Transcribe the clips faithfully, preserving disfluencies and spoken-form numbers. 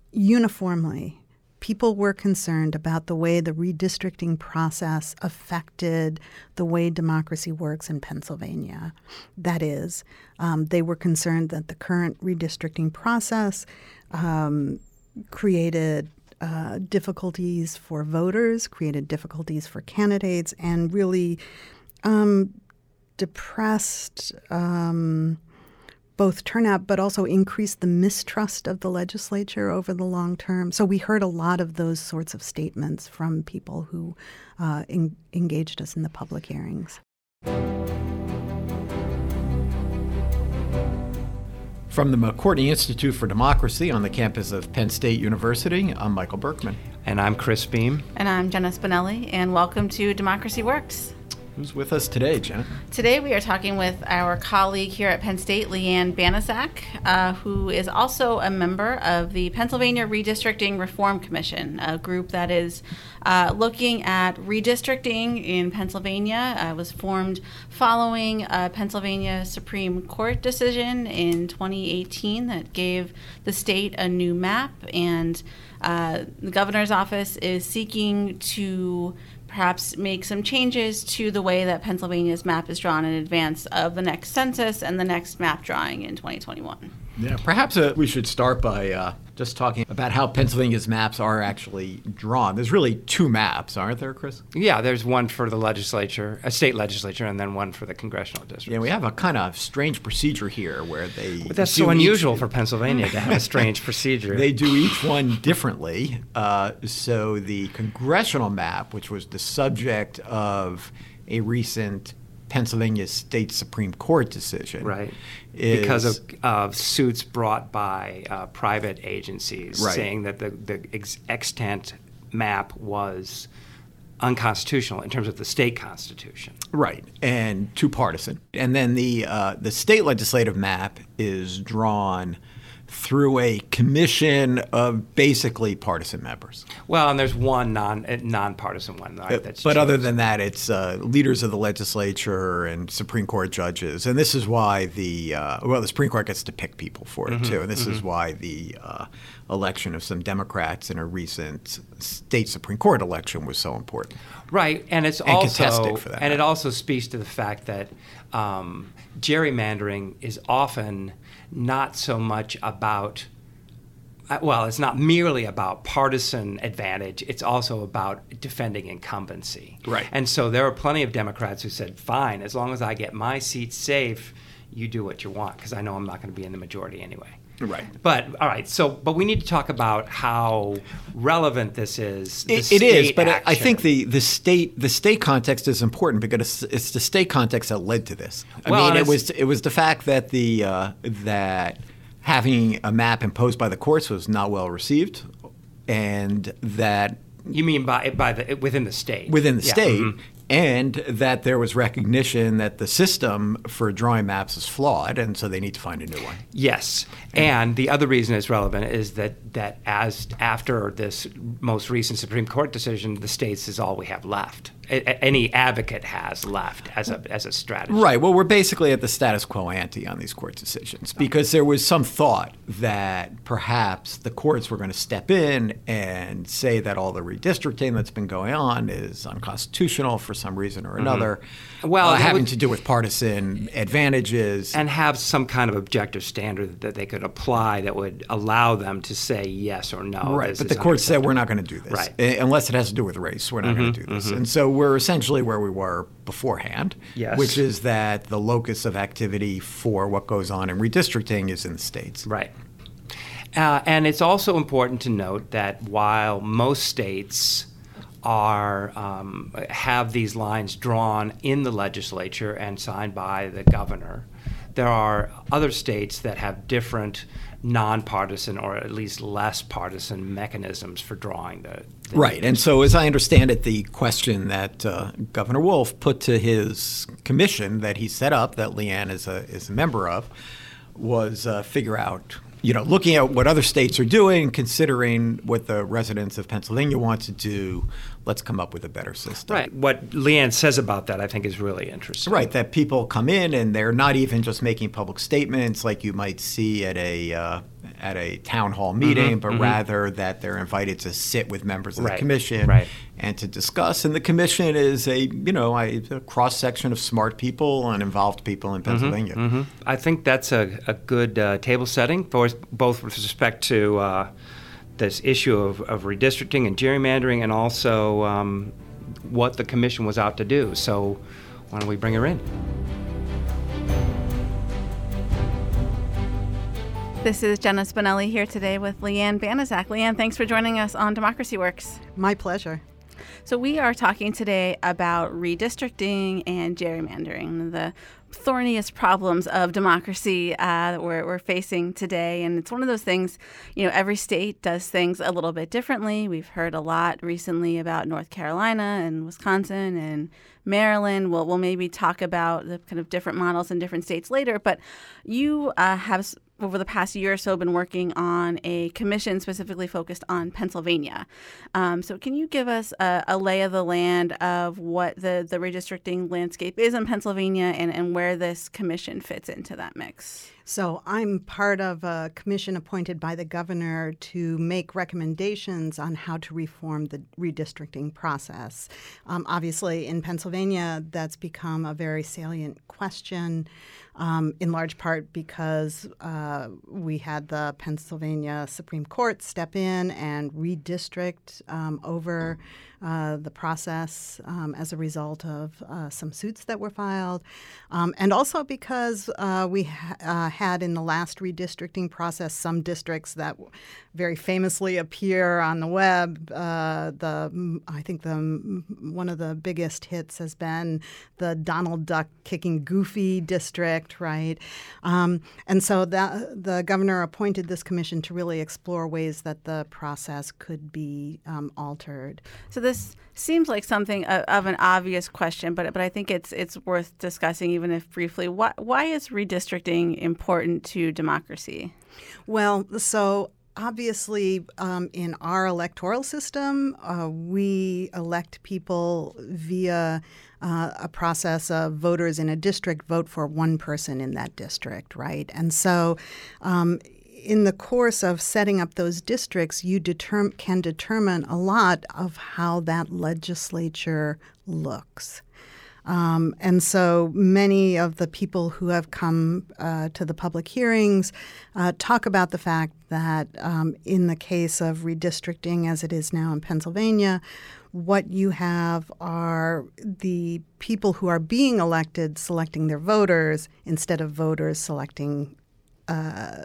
uniformly, people were concerned about the way the redistricting process affected the way democracy works in Pennsylvania. That is, um, they were concerned that the current redistricting process um, created uh, difficulties for voters, created difficulties for candidates, and really um, depressed um, both turnout, but also increased the mistrust of the legislature over the long term. So we heard a lot of those sorts of statements from people who uh, en- engaged us in the public hearings. From the McCourtney Institute for Democracy on the campus of Penn State University, I'm Michael Berkman. And I'm Chris Beam. And I'm Jenna Spinelli, and welcome to Democracy Works. Who's with us today, Jenna? Today we are talking with our colleague here at Penn State, Leanne Banaszak, uh, who is also a member of the Pennsylvania Redistricting Reform Commission, a group that is uh, looking at redistricting in Pennsylvania. Uh, it was formed following a Pennsylvania Supreme Court decision in twenty eighteen that gave the state a new map, and uh, the governor's office is seeking to perhaps make some changes to the way that Pennsylvania's map is drawn in advance of the next census and the next map drawing in twenty twenty-one. Yeah, perhaps uh, we should start by uh, just talking about how Pennsylvania's maps are actually drawn. There's really two maps, aren't there, Chris? Yeah, there's one for the legislature, a state legislature, and then one for the congressional districts. Yeah, we have a kind of strange procedure here where they But that's do so unusual each, for Pennsylvania to have a strange procedure. They do each one differently. Uh, so the congressional map, which was the subject of a recent Pennsylvania State Supreme Court decision. Right. Is, because of, of suits brought by uh, private agencies right. saying that the, the ex- extant map was unconstitutional in terms of the state constitution. Right, and too partisan. And then the uh, the state legislative map is drawn through a commission of basically partisan members. Well, and there's one non uh, nonpartisan one, right? That's but chosen. Other than that, it's uh, leaders of the legislature and Supreme Court judges, and this is why the uh, well, the Supreme Court gets to pick people for it mm-hmm, too, and this mm-hmm. is why the uh, election of some Democrats in a recent state Supreme Court election was so important. Right, and it's and also contested for that and matter. It also speaks to the fact that um, gerrymandering is often not so much about, well, it's not merely about partisan advantage. It's also about defending incumbency. Right. And so there are plenty of Democrats who said, fine, as long as I get my seat safe, you do what you want, because I know I'm not going to be in the majority anyway. Right. But, all right, so, but we need to talk about how relevant this is. The It, it is, but action. I think the, the state the state context is important because it's, it's the state context that led to this. I Well, mean, it it's- was it was the fact that the uh, that having a map imposed by the courts was not well received, and that You mean by by the within the state? within the Yeah, state. mhm. And that there was recognition that the system for drawing maps is flawed, and so they need to find a new one. Yes, and the other reason it's relevant is that that as after this most recent Supreme Court decision, the states is all we have left. A- a- any advocate has left as a as a strategy. Right. Well, we're basically at the status quo ante on these court decisions because there was some thought that perhaps the courts were going to step in and say that all the redistricting that's been going on is unconstitutional for some reason or another, Mm-hmm. Well, uh, it having would- to do with partisan advantages. And have some kind of objective standard that they could apply that would allow them to say yes or no. Right, this but is the court said we're unacceptable. not going to do this. Right. Uh, Unless it has to do with race, we're not going to do this. And so we're essentially where we were beforehand, Yes. which is that the locus of activity for what goes on in redistricting is in the states. Right. Uh, and it's also important to note that while most states are um, have these lines drawn in the legislature and signed by the governor, there are other states that have different nonpartisan or at least less partisan mechanisms for drawing the, the Right. And so as I understand it, the question that uh, Governor Wolf put to his commission that he set up, that Leanne is a, is a member of, was uh, figure out, you know, looking at what other states are doing, considering what the residents of Pennsylvania want to do, let's come up with a better system. Right. What Leanne says about that, I think, is really interesting. Right, that people come in and they're not even just making public statements like you might see at a uh, at a town hall meeting, Mm-hmm, but mm-hmm. rather that they're invited to sit with members of Right, the commission right. and to discuss. And the commission is a you know a, a cross section of smart people and involved people in Pennsylvania. Mm-hmm. I think that's a, a good uh, table setting for both with respect to uh, this issue of, of redistricting and gerrymandering, and also um, what the commission was out to do. So why don't we bring her in? This is Jenna Spinelli here today with Leanne Banaszak. Leanne, thanks for joining us on Democracy Works. My pleasure. So we are talking today about redistricting and gerrymandering, the thorniest problems of democracy uh, that we're, we're facing today. And it's one of those things, you know, every state does things a little bit differently. We've heard a lot recently about North Carolina and Wisconsin and Maryland. We'll, we'll maybe talk about the kind of different models in different states later. But you uh, have over the past year or so been working on a commission specifically focused on Pennsylvania. Um, so can you give us a, a lay of the land of what the, the redistricting landscape is in Pennsylvania and, and where this commission fits into that mix? So I'm part of a commission appointed by the governor to make recommendations on how to reform the redistricting process. Um, obviously, in Pennsylvania, that's become a very salient question, um, in large part because uh, we had the Pennsylvania Supreme Court step in and redistrict um, over uh, the process um, as a result of uh, some suits that were filed, um, and also because uh, we ha- uh, had in the last redistricting process some districts that very famously appear on the web. Uh, the I think the one of the biggest hits has been the Donald Duck kicking Goofy district, right? Um, and so that, the governor appointed this commission to really explore ways that the process could be um, altered. So this seems like something of, of an obvious question, but but I think it's it's worth discussing, even if briefly. Why why is redistricting important to democracy? Well, so obviously, um, in our electoral system, uh, we elect people via uh, a process of voters in a district vote for one person in that district, right? And so um, in the course of setting up those districts, you determ- can determine a lot of how that legislature looks. Um, and so many of the people who have come uh, to the public hearings uh, talk about the fact that um, in the case of redistricting as it is now in Pennsylvania, what you have are the people who are being elected selecting their voters instead of voters selecting uh,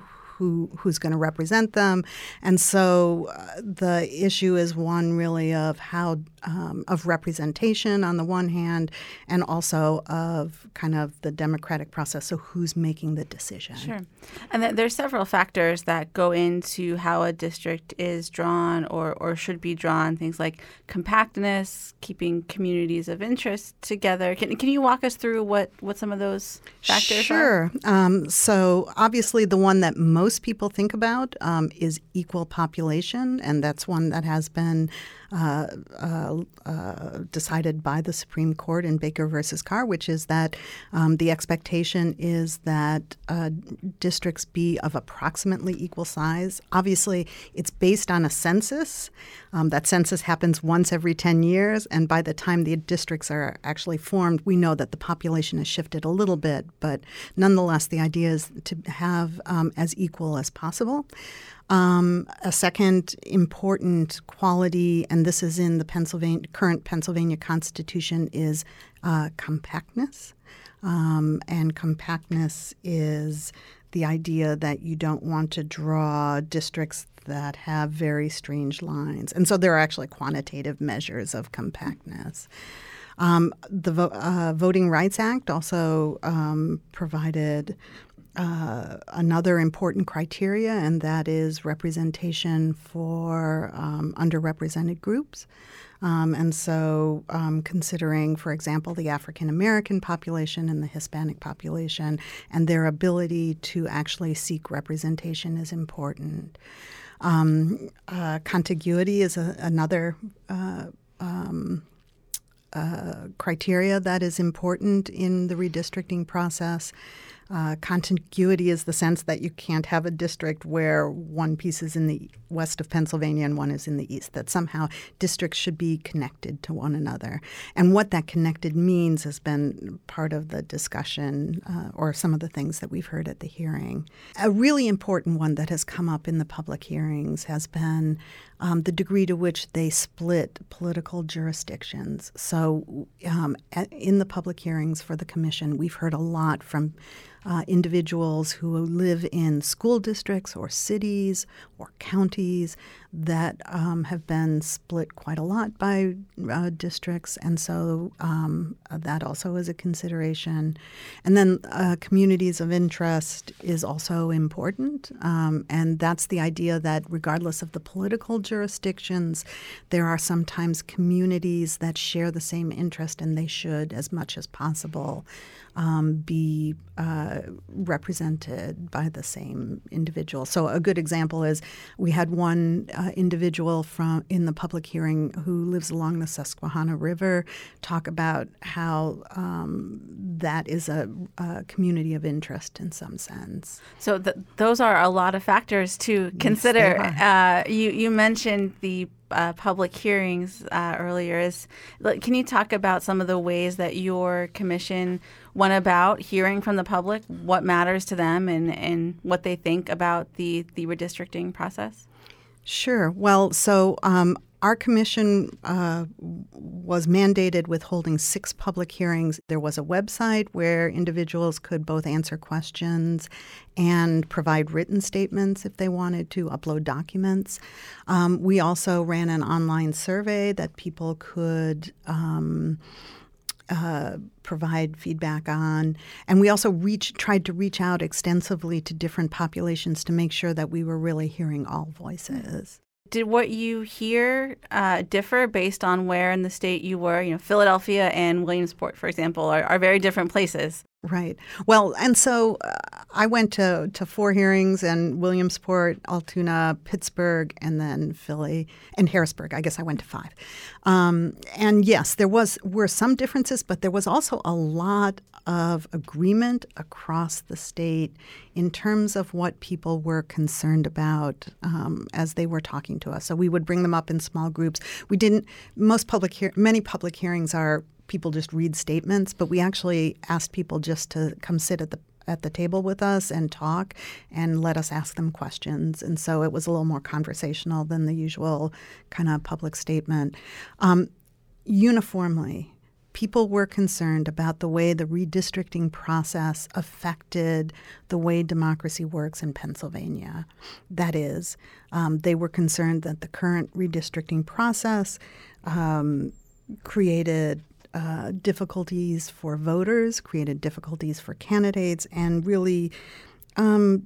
who who's going to represent them. And so uh, the issue is one really of how um, of representation on the one hand, and also of kind of the democratic process. So who's making the decision? Sure. And th- there's several factors that go into how a district is drawn or, or should be drawn, things like compactness, keeping communities of interest together. Can, can you walk us through what, what some of those factors sure. are? Sure. Um, so obviously the one that most people think about um, is equal population, and that's one that has been uh, uh, uh, decided by the Supreme Court in Baker versus Carr, which is that um, the expectation is that uh, districts be of approximately equal size. Obviously, it's based on a census. Um, that census happens once every ten years, and by the time the districts are actually formed, we know that the population has shifted a little bit, but nonetheless, the idea is to have um, as equal as possible. Um, a second important quality, and this is in the Pennsylvania current Pennsylvania Constitution, is uh, compactness. Um, and compactness is the idea that you don't want to draw districts that have very strange lines. And so there are actually quantitative measures of compactness. Um, the Vo- uh, Voting Rights Act also um, provided Uh, another important criteria, and that is representation for um, underrepresented groups. Um, and so um, considering, for example, the African American population and the Hispanic population and their ability to actually seek representation is important. Um, uh, contiguity is a, another uh, um, uh, criteria that is important in the redistricting process. Uh, contiguity is the sense that you can't have a district where one piece is in the west of Pennsylvania and one is in the east, that somehow districts should be connected to one another. And what that connected means has been part of the discussion uh, or some of the things that we've heard at the hearing. A really important one that has come up in the public hearings has been um, the degree to which they split political jurisdictions. So um, at, in the public hearings for the commission, we've heard a lot from Uh, individuals who live in school districts or cities or counties that um, have been split quite a lot by uh, districts, and so um, that also is a consideration. And then uh, communities of interest is also important, um, and that's the idea that regardless of the political jurisdictions, there are sometimes communities that share the same interest, and they should, as much as possible, Um, be uh, represented by the same individual. So a good example is we had one uh, individual from in the public hearing who lives along the Susquehanna River talk about how um, that is a, a community of interest in some sense. So th- those are a lot of factors to consider. Yes, they are. Uh, you, you mentioned the Uh, public hearings uh, earlier. Is can you talk about some of the ways that your commission went about hearing from the public what matters to them and, and what they think about the, the redistricting process? Sure. Well, so um, our commission uh, was mandated with holding six public hearings. There was a website where individuals could both answer questions and provide written statements if they wanted to, upload documents. Um, we also ran an online survey that people could um, uh, provide feedback on. And we also reached, tried to reach out extensively to different populations to make sure that we were really hearing all voices. Did what you hear uh, differ based on where in the state you were? You know, Philadelphia and Williamsport, for example, are, are very different places. Right. Well, and so uh, I went to, to four hearings in Williamsport, Altoona, Pittsburgh, and then Philly, and Harrisburg. I guess I went to five. Um, and yes, there was were some differences, but there was also a lot of agreement across the state in terms of what people were concerned about um, as they were talking to us. So we would bring them up in small groups. We didn't. Most public hear, many public hearings are. People just read statements, but we actually asked people just to come sit at the at the table with us and talk and let us ask them questions. And so it was a little more conversational than the usual kind of public statement. Um, uniformly, people were concerned about the way the redistricting process affected the way democracy works in Pennsylvania. That is, um, they were concerned that the current redistricting process um, created Uh, difficulties for voters, created difficulties for candidates, and really um,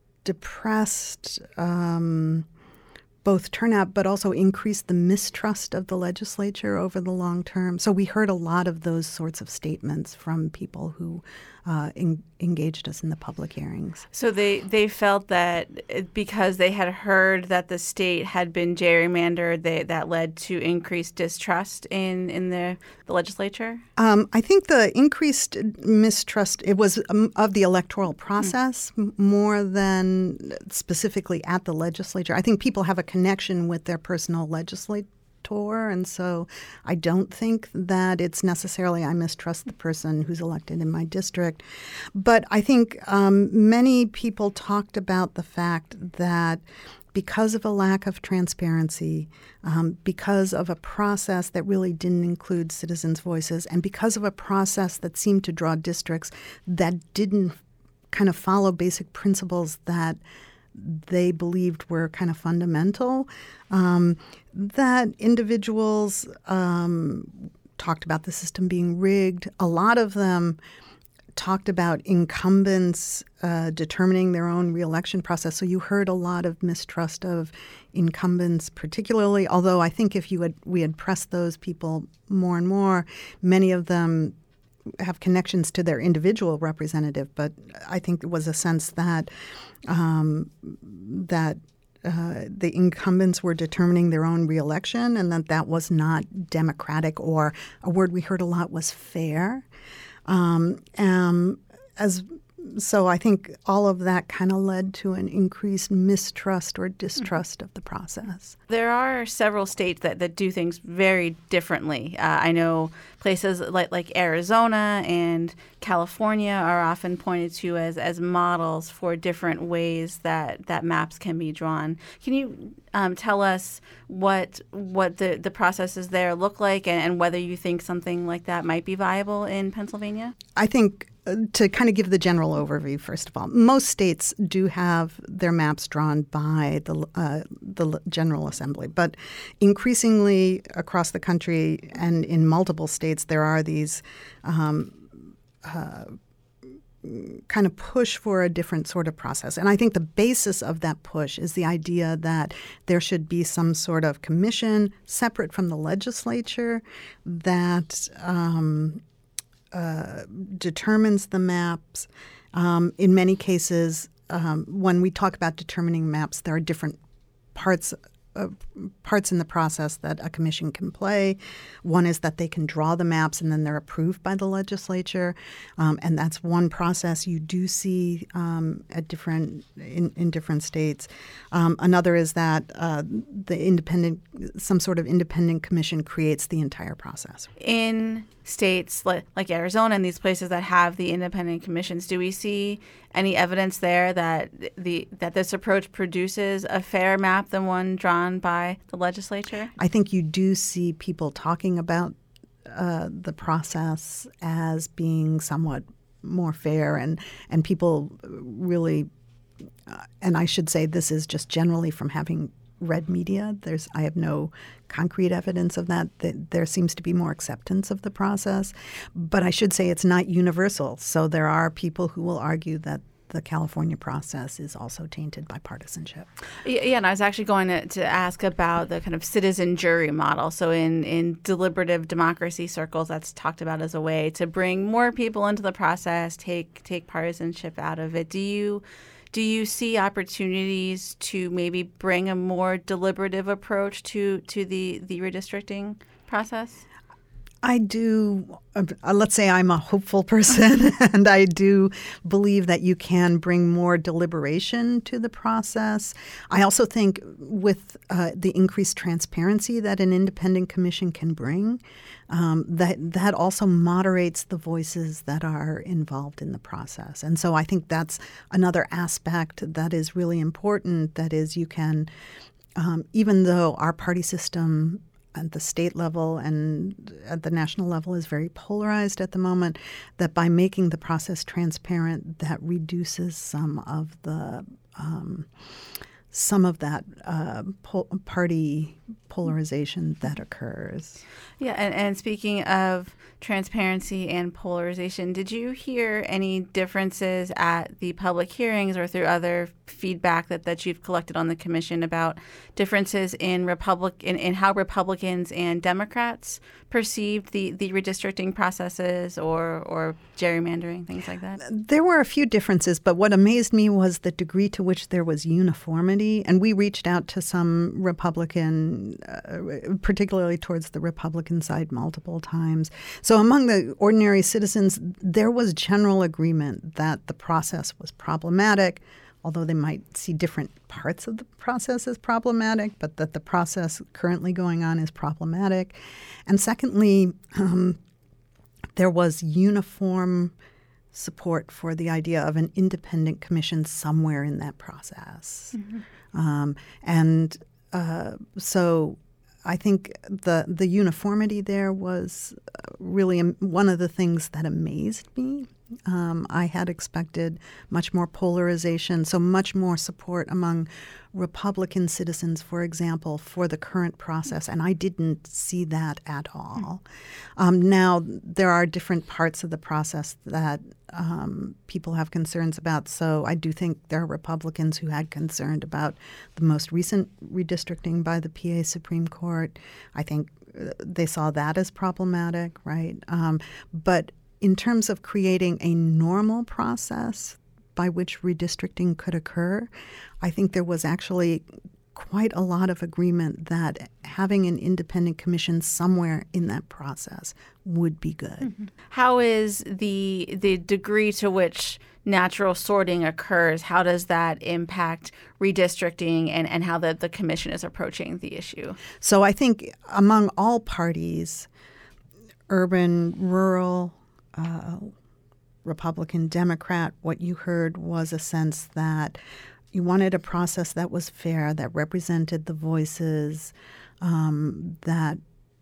depressed um, both turnout but also increased the mistrust of the legislature over the long term. So we heard a lot of those sorts of statements from people who uh, in, engaged us in the public hearings. So they, they felt that because they had heard that the state had been gerrymandered, they, that led to increased distrust in, in the, the legislature? Um, I think the increased mistrust, it was um, of the electoral process mm. more than specifically at the legislature. I think people have a connection with their personal legislator. And so I don't think that it's necessarily I mistrust the person who's elected in my district. But I think um, many people talked about the fact that because of a lack of transparency, um, because of a process that really didn't include citizens' voices, and because of a process that seemed to draw districts that didn't kind of follow basic principles that they believed were kind of fundamental, um, that individuals um, talked about the system being rigged. A lot of them talked about incumbents uh, determining their own reelection process. So you heard a lot of mistrust of incumbents particularly, although I think if you had we had pressed those people more and more, many of them have connections to their individual representative, but I think there was a sense that um, that uh, the incumbents were determining their own reelection, and that that was not democratic, or a word we heard a lot was fair. Um, um, as So I think all of that kind of led to an increased mistrust or distrust mm-hmm. of the process. There are several states that, that do things very differently. Uh, I know places like, like Arizona and California are often pointed to as, as models for different ways that, that maps can be drawn. Can you um, tell us what what the, the processes there look like, and, and whether you think something like that might be viable in Pennsylvania? I think to kind of give the general overview, first of all, most states do have their maps drawn by the uh, the General Assembly, but increasingly across the country and in multiple states, there are these um, uh, kind of push for a different sort of process. And I think the basis of that push is the idea that there should be some sort of commission separate from the legislature that um, Uh, determines the maps. Um, in many cases, um, when we talk about determining maps, there are different parts uh, parts in the process that a commission can play. One is that they can draw the maps and then they're approved by the legislature, um, and that's one process you do see um, at different in, in different states. Um, another is that uh, the independent, some sort of independent commission creates the entire process. In states like, like Arizona and these places that have the independent commissions, do we see any evidence there that the that this approach produces a fair map than one drawn by the legislature? I think you do see people talking about uh, the process as being somewhat more fair, and and people really, uh, and I should say this is just generally from having read media. There's I have no concrete evidence of that. That there seems to be more acceptance of the process, but I should say it's not universal. So there are people who will argue that the California process is also tainted by partisanship. Yeah, and I was actually going to, to ask about the kind of citizen jury model. So in, in deliberative democracy circles, that's talked about as a way to bring more people into the process, take take partisanship out of it. Do you Do you see opportunities to maybe bring a more deliberative approach to, to the, the redistricting process? I do. Uh, let's say I'm a hopeful person, and I do believe that you can bring more deliberation to the process. I also think with uh, the increased transparency that an independent commission can bring, um, that that also moderates the voices that are involved in the process. And so I think that's another aspect that is really important. That is, you can, um, even though our party system at the state level and at the national level is very polarized at the moment, that by making the process transparent, that reduces some of the um, some of that uh, pol- party polarization that occurs. Yeah, and, and speaking of transparency and polarization, did you hear any differences at the public hearings or through other feedback that, that you've collected on the commission about differences in Republic in, in how Republicans and Democrats perceived the, the redistricting processes or or gerrymandering, things like that? There were a few differences, but what amazed me was the degree to which there was uniformity. And we reached out to some Republican, uh, particularly towards the Republican side, multiple times. So among the ordinary citizens, there was general agreement that the process was problematic, although they might see different parts of the process as problematic, but that the process currently going on is problematic. And secondly, um, there was uniform support for the idea of an independent commission somewhere in that process. Mm-hmm. Um, and uh, so I think the the uniformity there was really one of the things that amazed me. Um, I had expected much more polarization, so much more support among Republican citizens, for example, for the current process, and I didn't see that at all. Um, now, there are different parts of the process that um, people have concerns about, so I do think there are Republicans who had concern about the most recent redistricting by the P A Supreme Court. I think they saw that as problematic, right? Um, but in terms of creating a normal process by which redistricting could occur. I think there was actually quite a lot of agreement that having an independent commission somewhere in that process would be good. Mm-hmm. How is the the degree to which natural sorting occurs, how does that impact redistricting and, and how the, the commission is approaching the issue? So I think among all parties, urban, rural, uh, Republican, Democrat, what you heard was a sense that you wanted a process that was fair, that represented the voices, um, that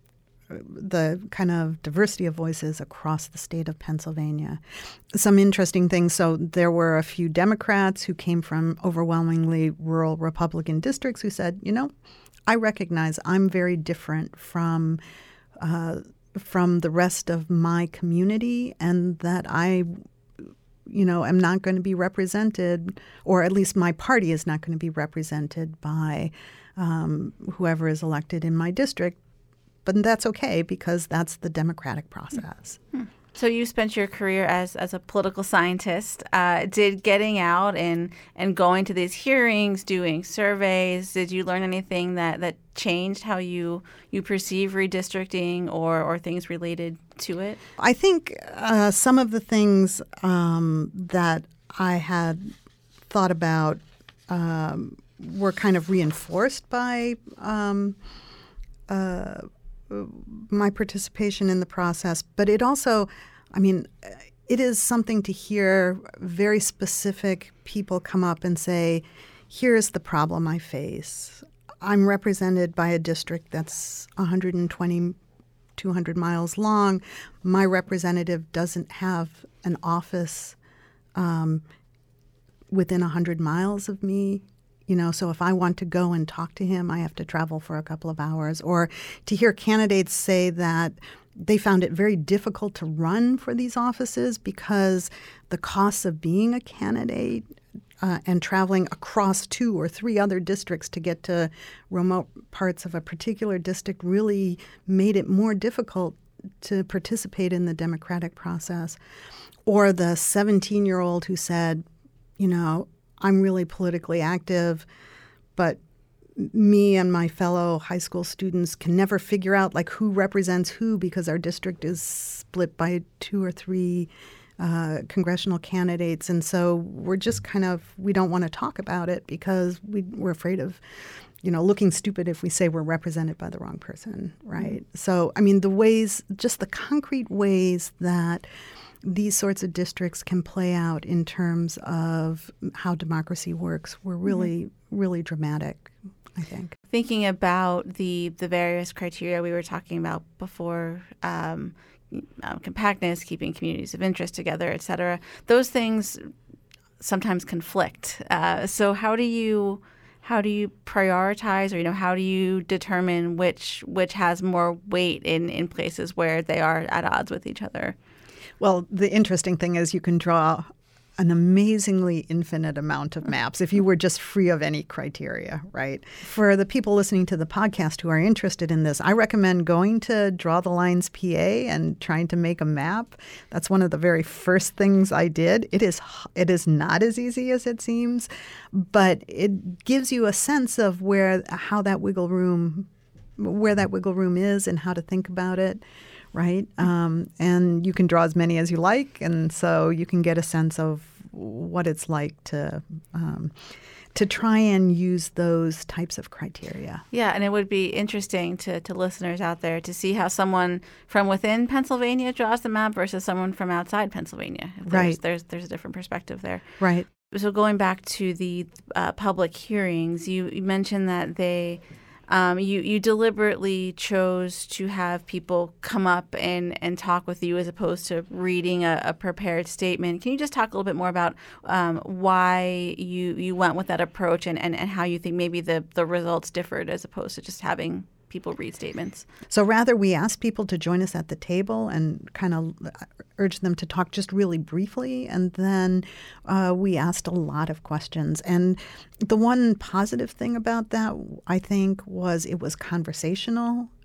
the kind of diversity of voices across the state of Pennsylvania. Some interesting things. So there were a few Democrats who came from overwhelmingly rural Republican districts who said, you know, I recognize I'm very different from uh, from the rest of my community, and that I you know, am not going to be represented, or at least my party is not going to be represented by um, whoever is elected in my district. But that's okay because that's the democratic process. Mm-hmm. So you spent your career as, as a political scientist. Uh, did getting out and, and going to these hearings, doing surveys, did you learn anything that, that changed how you, you perceive redistricting or, or things related to it? I think uh, some of the things um, that I had thought about um, were kind of reinforced by um, uh, my participation in the process. But it also, I mean, it is something to hear very specific people come up and say, here's the problem I face. I'm represented by a district that's one hundred twenty, two hundred miles long. My representative doesn't have an office um, within one hundred miles of me. You know, so if I want to go and talk to him, I have to travel for a couple of hours. Or to hear candidates say that they found it very difficult to run for these offices because the costs of being a candidate uh, and traveling across two or three other districts to get to remote parts of a particular district really made it more difficult to participate in the democratic process. Or the seventeen-year-old who said, you know, I'm really politically active, but me and my fellow high school students can never figure out like who represents who because our district is split by two or three uh, congressional candidates. And so we're just kind of, we don't want to talk about it because we, we're afraid of, you know, looking stupid if we say we're represented by the wrong person, right? Mm-hmm. So, I mean, the ways, just the concrete ways that these sorts of districts can play out in terms of how democracy works were really, mm-hmm. really dramatic, I think. Thinking about the the various criteria we were talking about before, um, um, compactness, keeping communities of interest together, et cetera, those things sometimes conflict. Uh, so how do you how do you prioritize, or you know, how do you determine which which has more weight in, in places where they are at odds with each other? Well, the interesting thing is you can draw an amazingly infinite amount of maps if you were just free of any criteria, right? For the people listening to the podcast who are interested in this, I recommend going to Draw the Lines P A and trying to make a map. That's one of the very first things I did. It is it is not as easy as it seems, but it gives you a sense of where how that wiggle room where that wiggle room is and how to think about it. Right. Um, and you can draw as many as you like. And so you can get a sense of what it's like to um, to try and use those types of criteria. Yeah. And it would be interesting to, to listeners out there to see how someone from within Pennsylvania draws the map versus someone from outside Pennsylvania. There's, right. There's, there's a different perspective there. Right. So going back to the uh, public hearings, you, you mentioned that they Um, you, you deliberately chose to have people come up and, and talk with you as opposed to reading a, a prepared statement. Can you just talk a little bit more about um, why you, you went with that approach and, and, and how you think maybe the, the results differed as opposed to just having people read statements? So rather, we asked people to join us at the table and kind of urged them to talk just really briefly. And then uh, we asked a lot of questions. And the one positive thing about that, I think, was it was conversational.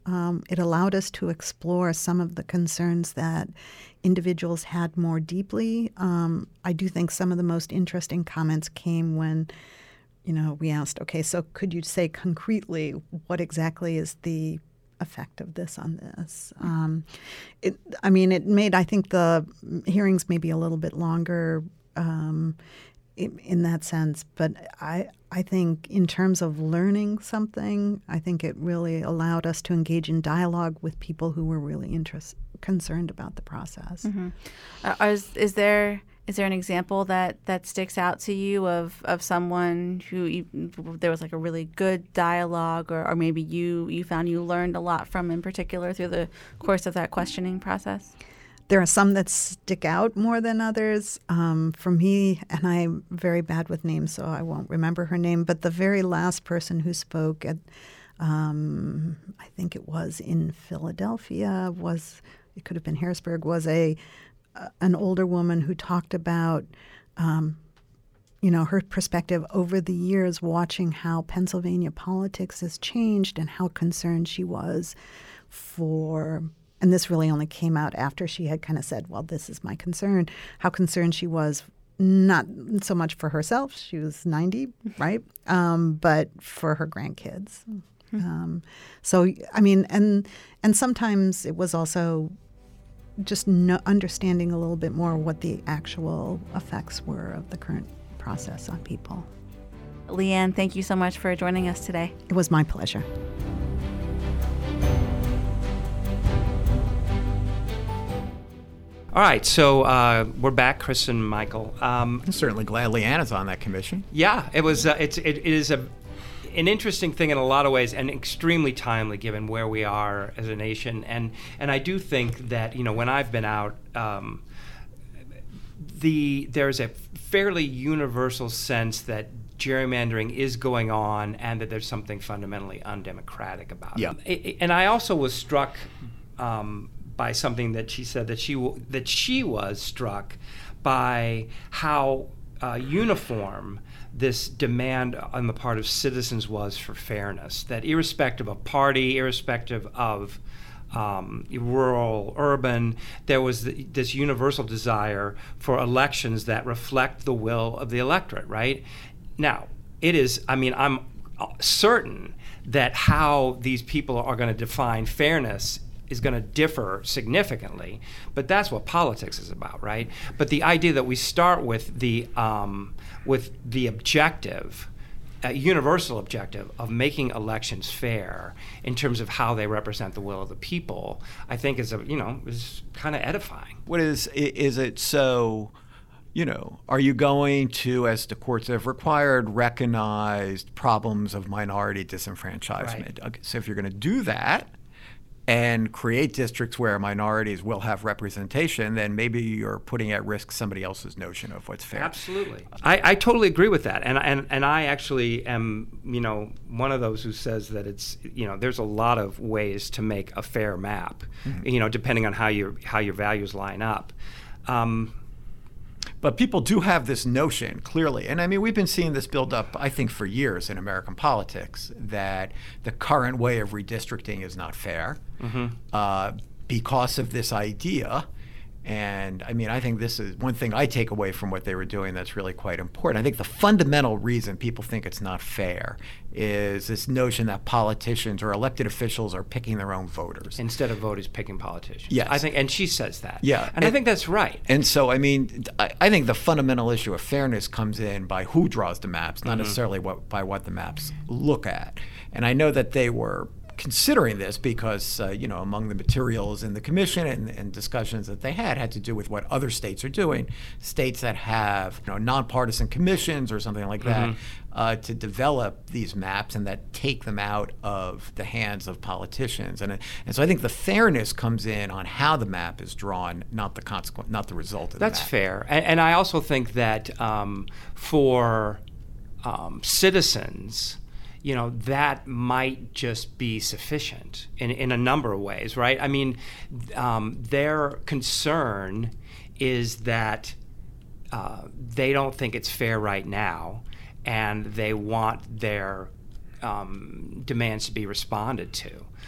Um, it allowed us to explore some of the concerns that individuals had more deeply. Um, I do think some of the most interesting comments came when, you know, we asked, okay, so could you say concretely what exactly is the effect of this on this? Um, it, I mean, it made, I think, the hearings maybe a little bit longer um, in, in that sense. But I, I think in terms of learning something, I think it really allowed us to engage in dialogue with people who were really interest, concerned about the process. Mm-hmm. Uh, is, is there... Is there an example that, that sticks out to you of, of someone who you, there was like a really good dialogue, or, or maybe you, you found you learned a lot from in particular through the course of that questioning process? There are some that stick out more than others. Um, for me, and I'm very bad with names, so I won't remember her name, but the very last person who spoke at, um, I think it was in Philadelphia, was it could have been Harrisburg, was a an older woman who talked about, um, you know, her perspective over the years watching how Pennsylvania politics has changed and how concerned she was for, and this really only came out after she had kind of said, well, this is my concern, how concerned she was not so much for herself, she was ninety, right, um, but for her grandkids. Mm-hmm. Um, so, I mean, and and sometimes it was also just no, understanding a little bit more what the actual effects were of the current process on people. Leanne, thank you so much for joining us today. It was my pleasure. All right, so uh, we're back, Chris and Michael. Um, I'm certainly glad Leanne is on that commission. Yeah, it was. Uh, it's. It, it is a. An interesting thing in a lot of ways, and extremely timely given where we are as a nation. And and I do think that, you know, when I've been out, um, the there's a fairly universal sense that gerrymandering is going on, and that there's something fundamentally undemocratic about yeah. it. it. And I also was struck um, by something that she said, that she w- that she was struck by how uh, uniform this demand on the part of citizens was for fairness, that irrespective of party, irrespective of um, rural, urban, there was the, this universal desire for elections that reflect the will of the electorate, right? Now, it is, I mean, I'm certain that how these people are going to define fairness is going to differ significantly, but that's what politics is about, right? But the idea that we start with the um, with the objective, a universal objective of making elections fair in terms of how they represent the will of the people, I think is a you know is kind of edifying. What is is it so? You know, are you going to, as the courts have required, recognize problems of minority disenfranchisement? Right. Okay, so if you're going to do that and create districts where minorities will have representation, then maybe you're putting at risk somebody else's notion of what's fair. Absolutely. I, I totally agree with that. And, and and I actually am, you know, one of those who says that it's, you know, there's a lot of ways to make a fair map, mm-hmm. you know, depending on how your how your values line up. Um, But people do have this notion, clearly, and I mean, we've been seeing this build up, I think, for years in American politics, that the current way of redistricting is not fair mm-hmm. uh, because of this idea. And I mean, I think this is one thing I take away from what they were doing that's really quite important. I think the fundamental reason people think it's not fair is this notion that politicians or elected officials are picking their own voters. Instead of voters picking politicians. Yes. I think, and she says that. Yeah. And, and I think that's right. And so, I mean, I, I think the fundamental issue of fairness comes in by who draws the maps, not mm-hmm. necessarily what, by what the maps look at. And I know that they were considering this because, uh, you know, among the materials in the commission and, and discussions that they had had to do with what other states are doing, states that have, you know, nonpartisan commissions or something like that, mm-hmm. uh, to develop these maps and that take them out of the hands of politicians. And and so I think the fairness comes in on how the map is drawn, not the consequence, not the result of That's the map. fair. And, and I also think that um, for um, citizens, you know, that might just be sufficient in, in a number of ways, right? I mean, um, their concern is that uh, they don't think it's fair right now, and they want their um, demands to be responded to.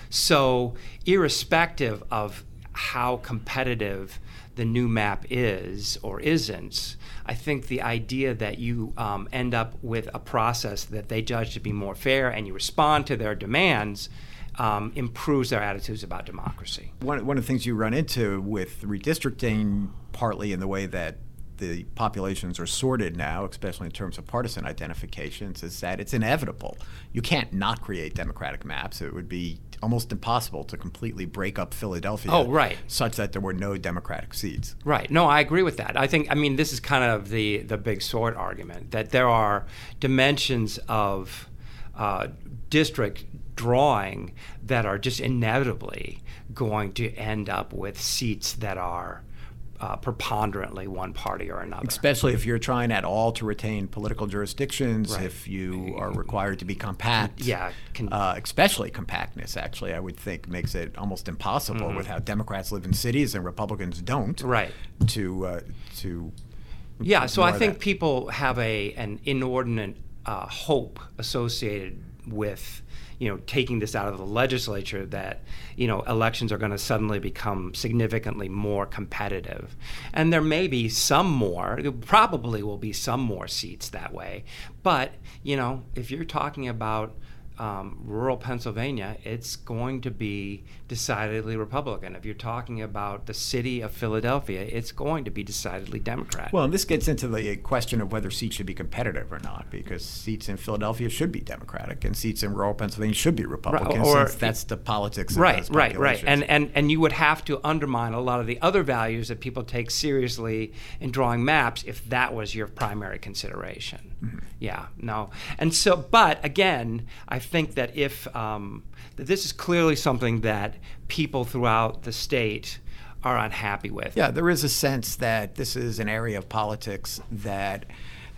So irrespective of how competitive the new map is or isn't, I think the idea that you um, end up with a process that they judge to be more fair and you respond to their demands um, improves their attitudes about democracy. One, one of the things you run into with redistricting, partly in the way that the populations are sorted now, especially in terms of partisan identifications, is that it's inevitable. You can't not create democratic maps. It would be almost impossible to completely break up Philadelphia oh, right. such that there were no democratic seats. Right. No, I agree with that. I think, I mean, this is kind of the, the big sword argument, that there are dimensions of uh, district drawing that are just inevitably going to end up with seats that are Uh, preponderantly one party or another. Especially if you're trying at all to retain political jurisdictions, right. if you are required to be compact. Yeah. Can, uh, especially compactness, actually, I would think makes it almost impossible mm-hmm. with how Democrats live in cities and Republicans don't. Right. To, uh, to yeah, so I think that. people have a an inordinate uh, hope associated with you know, taking this out of the legislature, that, you know, elections are going to suddenly become significantly more competitive. And there may be some more, there probably will be some more seats that way. But, you know, if you're talking about um, rural Pennsylvania, it's going to be decidedly Republican. If you're talking about the city of Philadelphia, it's going to be decidedly Democrat. Well, and this gets into the question of whether seats should be competitive or not, because seats in Philadelphia should be Democratic and seats in rural Pennsylvania should be Republican, right, or, since that's the politics of right, those right, right. populations. And, and, and you would have to undermine a lot of the other values that people take seriously in drawing maps if that was your primary consideration. Mm-hmm. Yeah, no. And so, but again, I think that if um, that this is clearly something that people throughout the state are unhappy with. Yeah, there is a sense that this is an area of politics that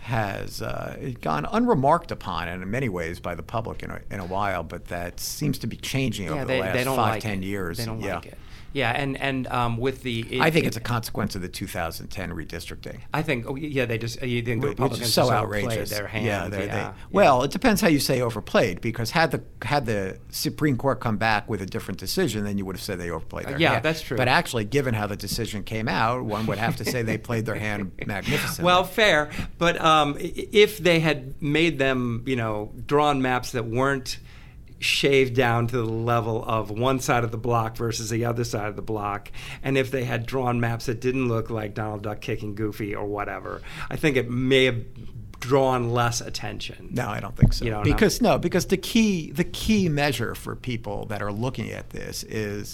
has uh, gone unremarked upon in many ways by the public in a, in a while, but that seems to be changing yeah, over they, the last they don't five, like ten it. years. They don't yeah. like it. Yeah, and and um, with the, it, I think it, it's a consequence of the two thousand ten redistricting. I think, oh, yeah, they just you think the Which Republicans is so just outrageous. overplayed their hand. Yeah, yeah, they, yeah. well, it depends how you say overplayed, because had the had the Supreme Court come back with a different decision, then you would have said they overplayed their uh, yeah, hand. that's true. But actually, given how the decision came out, one would have to say they played their hand magnificently. Well, fair, but um, if they had made them, you know, drawn maps that weren't shaved down to the level of one side of the block versus the other side of the block, and if they had drawn maps that didn't look like Donald Duck kicking Goofy or whatever, I think it may have drawn less attention. No, I don't think so. You don't because know? no, because the key the key measure for people that are looking at this is,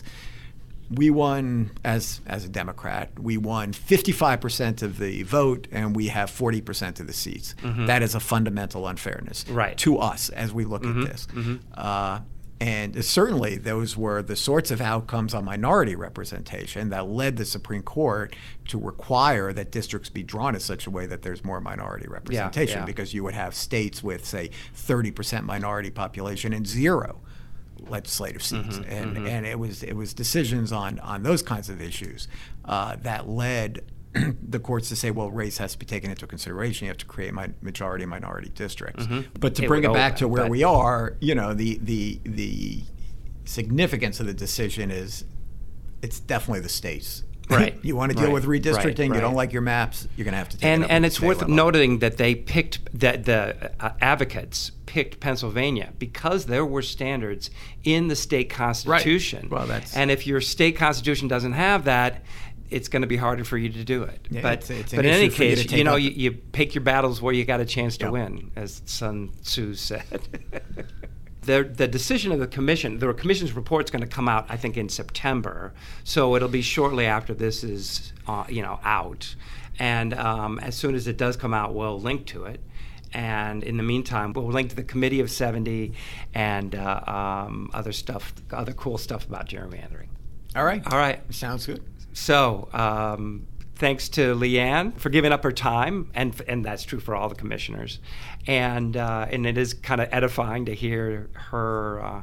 we won as as a Democrat. We won fifty-five percent of the vote, and we have forty percent of the seats. Mm-hmm. That is a fundamental unfairness right. to us as we look mm-hmm. at this. Mm-hmm. Uh, and certainly those were the sorts of outcomes on minority representation that led the Supreme Court to require that districts be drawn in such a way that there's more minority representation, yeah, yeah. because you would have states with, say, thirty percent minority population and zero legislative seats, mm-hmm, and mm-hmm. and it was it was decisions on on those kinds of issues uh, that led the courts to say, well, race has to be taken into consideration. You have to create mi- majority minority districts. Mm-hmm. But to it bring it back open, to where but... we are, you know, the the the significance of the decision is it's definitely the states. Right. You want to deal right. with redistricting, right. you right. don't like your maps, you're going to have to take and it up and at it's the state worth level. noting that they picked that the uh, advocates picked Pennsylvania because there were standards in the state constitution. Right. Well, that's and if your state constitution doesn't have that, it's going to be harder for you to do it. Yeah, but it's, it's but in any for you, case, you, you know, up. you, you pick your battles where you got a chance to Yep. win, as Sun Tzu said. The, the decision of the commission, the commission's report is going to come out, I think, in September. So it'll be shortly after this is, uh, you know, out. And um, as soon as it does come out, we'll link to it. And in the meantime, we'll link to the Committee of seventy and uh, um, other stuff, other cool stuff about gerrymandering. All right. All right. Sounds good. So um, thanks to Leanne for giving up her time, and and that's true for all the commissioners. And uh, and it is kind of edifying to hear her uh,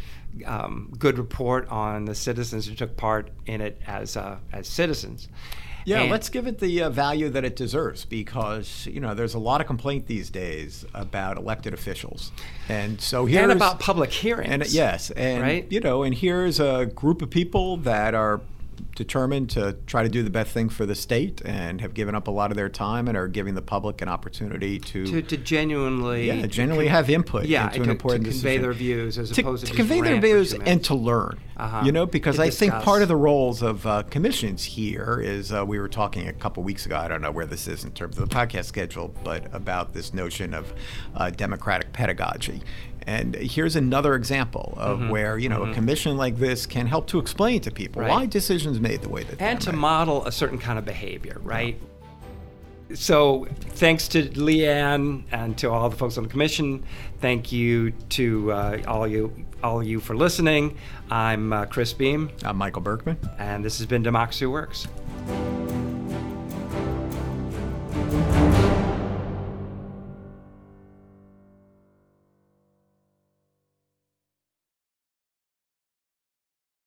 um, good report on the citizens who took part in it as uh, as citizens. Yeah, And- let's give it the uh, value that it deserves, because you know there's a lot of complaint these days about elected officials, and so here's and about public hearings. and yes, and right? you know, and here's a group of people that are determined to try to do the best thing for the state and have given up a lot of their time and are giving the public an opportunity to to, to genuinely yeah, genuinely have input yeah, into an to, important to convey decision. their views as to, opposed to, to just convey their rant for views two and minutes. to learn. Uh-huh. You know, because To I think discuss. part of the roles of uh, commissions here is uh, we were talking a couple weeks ago. I don't know where this is in terms of the podcast schedule, but about this notion of uh, democratic pedagogy. And here's another example of Mm-hmm. where you know a commission like this can help to explain to people Right. why decisions made the way that and they're to made. model a certain kind of behavior, right? So thanks to Leanne and to all the folks on the commission. Thank you to uh, all you all you for listening. I'm uh, Chris Beam, I'm Michael Berkman. and this has been Democracy Works.